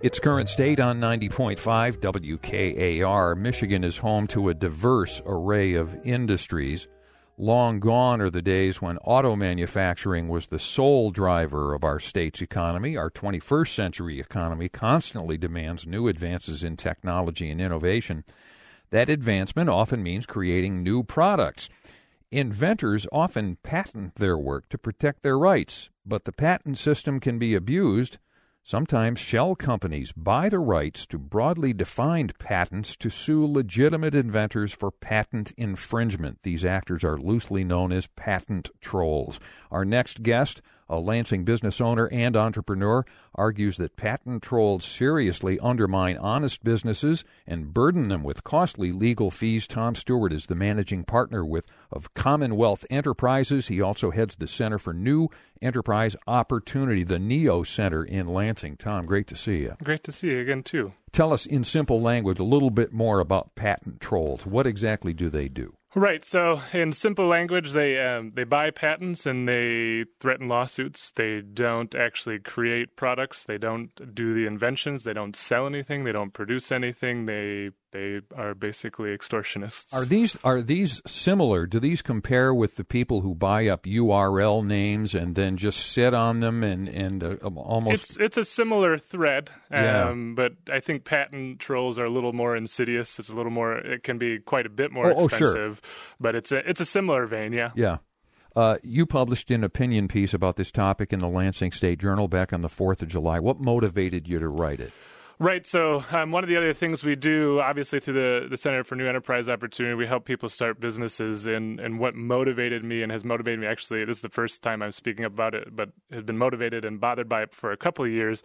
Its current state on 90.5 WKAR. Michigan is home to a diverse array of industries. Long gone are the days when auto manufacturing was the sole driver of our state's economy. Our 21st century economy constantly demands new advances in technology and innovation. That advancement often means creating new products. Inventors often patent their work to protect their rights, but the patent system can be abused. Sometimes shell companies buy the rights to broadly defined patents to sue legitimate inventors for patent infringement. These actors are loosely known as patent trolls. Our next guest, a Lansing business owner and entrepreneur, argues that patent trolls seriously undermine honest businesses and burden them with costly legal fees. Tom Stewart is the managing partner of Commonwealth Enterprises. He also heads the Center for New Enterprise Opportunity, the NEO Center in Lansing. Tom, great to see you. Great to see you again, too. Tell us in simple language a little bit more about patent trolls. What exactly do they do? Right. So in simple language, they buy patents and they threaten lawsuits. They don't actually create products. They don't do the inventions. They don't sell anything. They don't produce anything. They are basically extortionists. Are these similar? Do these compare with the people who buy up URL names and then just sit on them and almost? It's a similar thread, Yeah. But I think patent trolls are a little more insidious. It's a little more. It can be quite a bit more expensive, sure. But it's a similar vein. Yeah. Yeah. You published an opinion piece about this topic in the Lansing State Journal back on the 4th of July. What motivated you to write it? Right. So one of the other things we do, obviously through the Center for New Enterprise Opportunity, we help people start businesses. And what motivated me and has motivated me, actually, this is the first time I'm speaking about it, but have been motivated and bothered by it for a couple of years,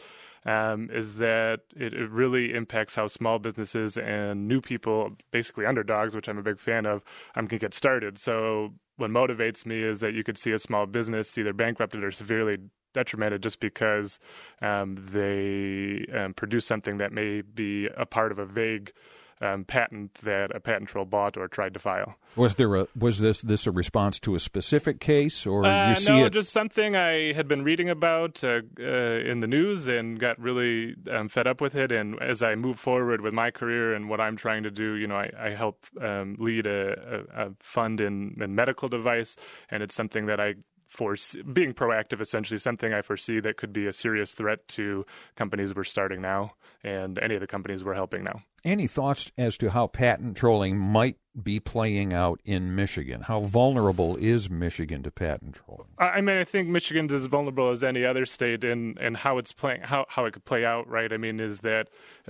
is that it really impacts how small businesses and new people, basically underdogs, which I'm a big fan of, can get started. So what motivates me is that you could see a small business either bankrupted or severely detrimented just because they produce something that may be a part of a vague patent that a patent troll bought or tried to file. Was this a response to a specific case, or you see no, it? Just something I had been reading about in the news and got really fed up with it. And as I move forward with my career and what I'm trying to do, I help lead a fund in medical device, and it's something that I being proactive, essentially, something I foresee that could be a serious threat to companies we're starting now and any of the companies we're helping now. Any thoughts as to how patent trolling might be playing out in Michigan? How vulnerable is Michigan to patent trolling? I think Michigan's as vulnerable as any other state, and how it's playing, how it could play out, right? Is that,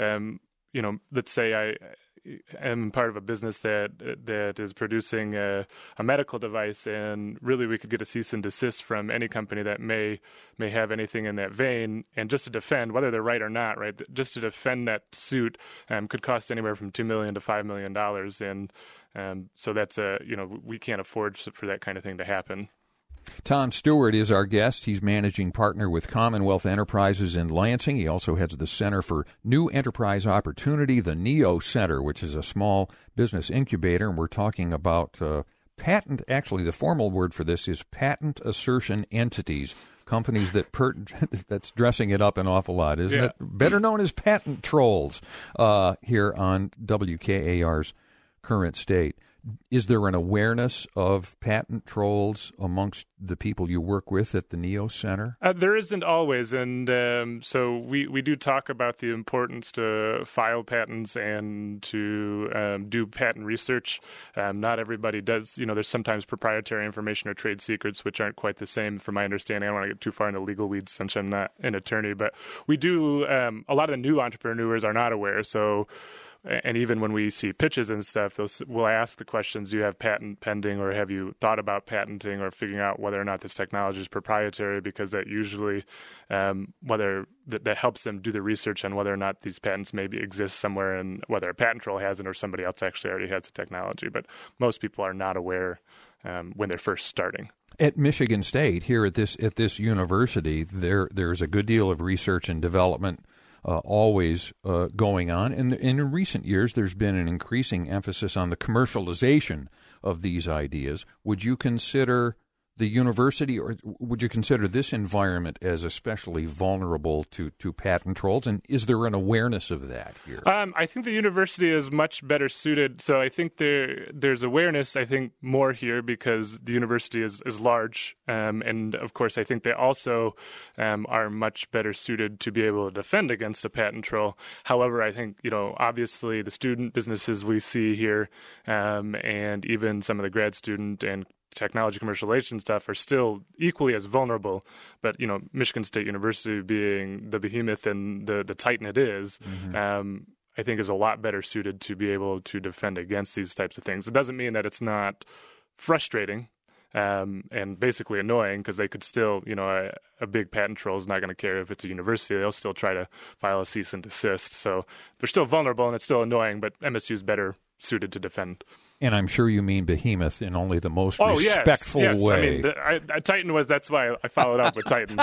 let's say I am part of a business that is producing a medical device, and really we could get a cease and desist from any company that may have anything in that vein. And just to defend, whether they're right or not, right, just to defend that suit could cost anywhere from $2 million to $5 million, and so that's we can't afford for that kind of thing to happen. Tom Stewart is our guest. He's managing partner with Commonwealth Enterprises in Lansing. He also heads the Center for New Enterprise Opportunity, the NEO Center, which is a small business incubator. And we're talking about patent. Actually, the formal word for this is patent assertion entities, companies that's dressing it up an awful lot, isn't it? Better known as patent trolls here on WKAR's Current State. Is there an awareness of patent trolls amongst the people you work with at the NEO Center? There isn't always, and so we do talk about the importance to file patents and to do patent research. Not everybody does. There's sometimes proprietary information or trade secrets which aren't quite the same, from my understanding. I don't want to get too far into legal weeds since I'm not an attorney, but we do. A lot of the new entrepreneurs are not aware, so. And even when we see pitches and stuff, we'll ask the questions, do you have patent pending, or have you thought about patenting or figuring out whether or not this technology is proprietary, because that usually that helps them do the research on whether or not these patents maybe exist somewhere, and whether a patent troll has it or somebody else actually already has the technology. But most people are not aware when they're first starting. At Michigan State, here at this university, there's a good deal of research and development always going on. And in recent years, there's been an increasing emphasis on the commercialization of these ideas. Would you consider the university, or would you consider this environment as especially vulnerable to patent trolls? And is there an awareness of that here? I think the university is much better suited. So I think there's awareness, I think, more here because the university is large. And, of course, I think they also are much better suited to be able to defend against a patent troll. However, I think, obviously the student businesses we see here and even some of the grad student and technology commercialization stuff are still equally as vulnerable. But, Michigan State University being the behemoth and the titan it is, I think is a lot better suited to be able to defend against these types of things. It doesn't mean that it's not frustrating and basically annoying because they could still, a big patent troll is not going to care if it's a university. They'll still try to file a cease and desist. So they're still vulnerable and it's still annoying, but MSU is better suited to defend. And I'm sure you mean behemoth in only the most respectful yes. way. I mean, Titan that's why I followed up with Titan.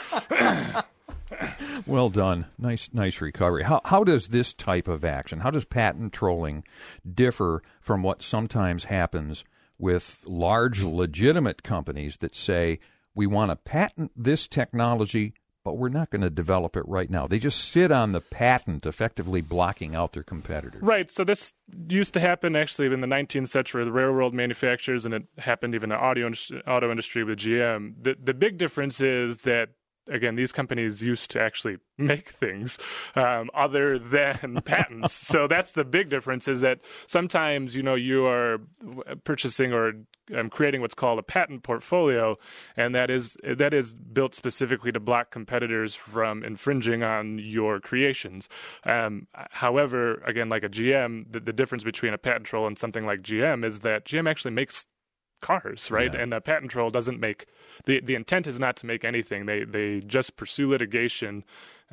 Well done. Nice recovery. How does this type of action, how does patent trolling differ from what sometimes happens with large legitimate companies that say, we want to patent this technology, but we're not going to develop it right now? They just sit on the patent, effectively blocking out their competitors. Right. So this used to happen actually in the 19th century with railroad manufacturers, and it happened even in the auto industry with GM. The big difference is that, again, these companies used to actually make things other than patents. So that's the big difference, is that sometimes, you are purchasing or creating what's called a patent portfolio, and that is built specifically to block competitors from infringing on your creations. However, again, like a GM, the difference between a patent troll and something like GM is that GM actually makes cars, right? Yeah. And a patent troll doesn't make the intent is not to make anything. They just pursue litigation.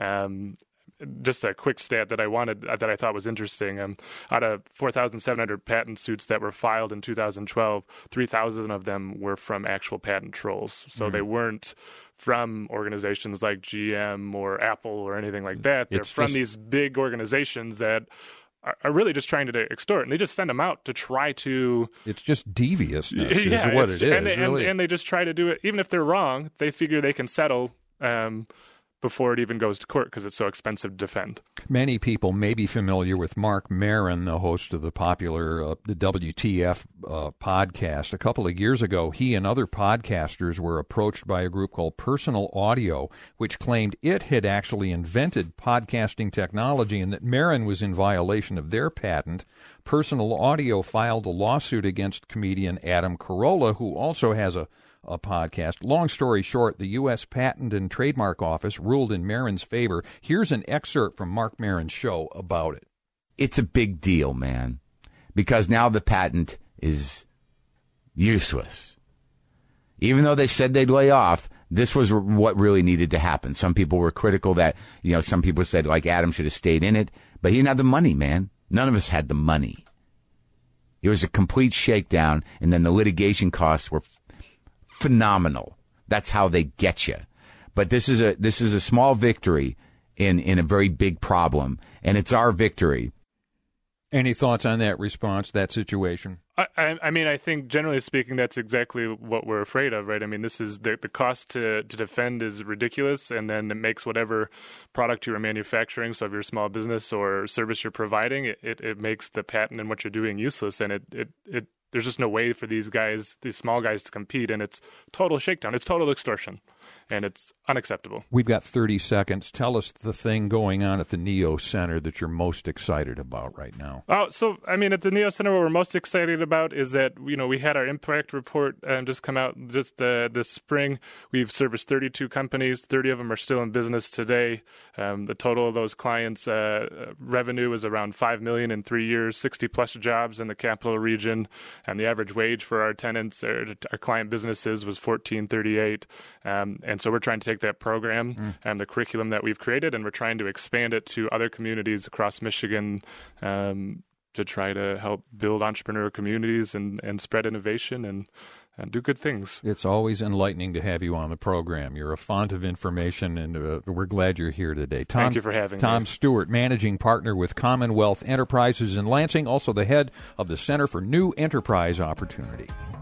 Just a quick stat that I thought was interesting. Out of 4,700 patent suits that were filed in 2012, 3,000 of them were from actual patent trolls. So they weren't from organizations like GM or Apple or anything like that. They're from these big organizations that are really just trying to extort, and they just send them out to try to... It's just deviousness is what it is, really. And they just try to do it. Even if they're wrong, they figure they can settle before it even goes to court because it's so expensive to defend. Many people may be familiar with Mark Maron, the host of the popular the WTF podcast. A couple of years ago, he and other podcasters were approached by a group called Personal Audio, which claimed it had actually invented podcasting technology and that Maron was in violation of their patent. Personal Audio filed a lawsuit against comedian Adam Carolla, who also has a podcast. Long story short, the U.S. Patent and Trademark Office ruled in Maron's favor. Here's an excerpt from Mark Maron's show about it. It's a big deal, man, because now the patent is useless. Even though they said they'd lay off, this was what really needed to happen. Some people were critical that, some people said, like, Adam should have stayed in it, but he didn't have the money, man. None of us had the money. It was a complete shakedown, and then the litigation costs were phenomenal. That's how they get you. But this is a small victory in a very big problem, and it's our victory. Any thoughts on that response, that situation? I mean, I think generally speaking, that's exactly what we're afraid of, right? I mean, this is the cost to defend is ridiculous, and then it makes whatever product you are manufacturing, so if you're a small business or service you're providing, it makes the patent and what you're doing useless, and it there's just no way for these small guys to compete, and it's total shakedown. It's total extortion, and it's unacceptable. We've got 30 seconds. Tell us the thing going on at the NEO Center that you're most excited about right now. So, I mean, at the NEO Center, what we're most excited about is that, we had our impact report just come out just this spring. We've serviced 32 companies. 30 of them are still in business today. The total of those clients' revenue is around $5 million in 3 years, 60-plus jobs in the capital region. And the average wage for our tenants, our client businesses, was $14.38. And so we're trying to take that program and the curriculum that we've created, and we're trying to expand it to other communities across Michigan to try to help build entrepreneur communities and spread innovation and do good things. It's always enlightening to have you on the program. You're a font of information, and we're glad you're here today. Thank you for having me. Tom Stewart, managing partner with Commonwealth Enterprises in Lansing, also the head of the Center for New Enterprise Opportunity.